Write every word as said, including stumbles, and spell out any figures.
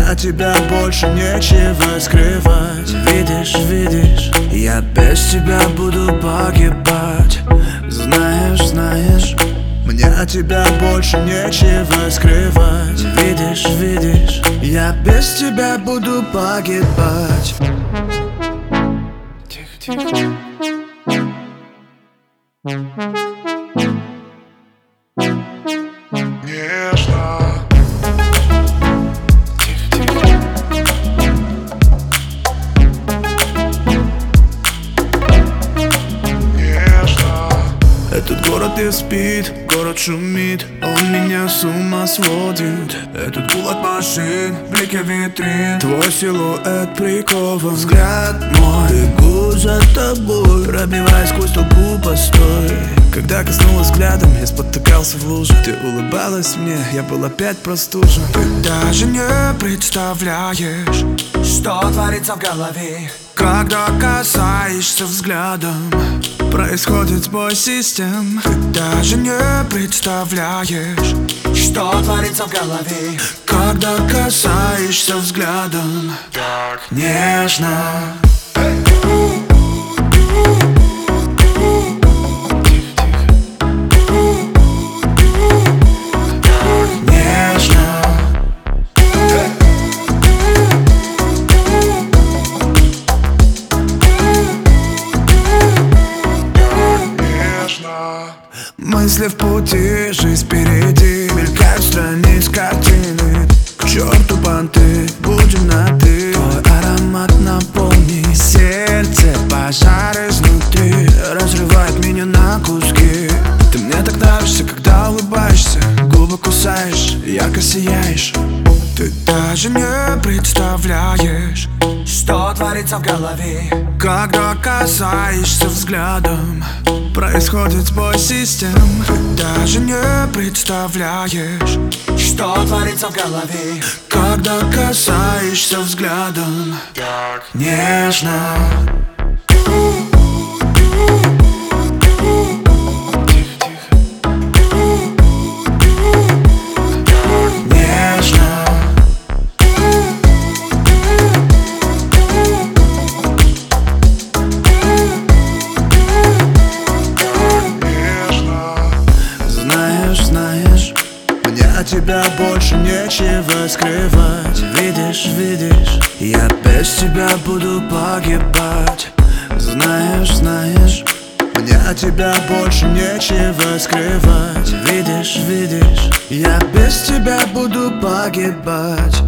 от тебя больше нечего скрывать. Видишь, видишь, я без тебя буду погибать. Знаешь, знаешь, мне от тебя больше нечего скрывать. Видишь, видишь, я без тебя буду погибать. Тихо, тихо. Нежно. Этот город не спит, город шумит, он меня с ума сводит. Этот гул машин, блики витрин, твой силуэт прикован. Взгляд мой, бегу за тобой, пробиваясь сквозь толпу постой. Когда коснулась взглядом, я спотыкался в луже. Ты улыбалась мне, я был опять простужен. Ты даже не представляешь, что творится в голове, когда касаешься взглядом. Происходит сбой систем. Ты даже не представляешь, что творится в голове, когда касаешься взглядом так нежно. Мысли в пути, жизнь впереди, мелькают страниц картины. К черту понты, будем на ты. Твой аромат наполнит сердце, пожар изнутри разрывает меня на куски. Ты мне так нравишься, когда улыбаешься, губы кусаешь, ярко сияешь. Ты даже не представляешь, что творится в голове, когда касаешься взглядом. Происходит сбой систем. Ты даже не представляешь, что творится в голове, когда касаешься взглядом так нежно. От тебя больше нечего скрывать. Видишь, видишь, я без тебя буду погибать. Знаешь, знаешь, мне от тебя больше нечего скрывать. Видишь, видишь, я без тебя буду погибать.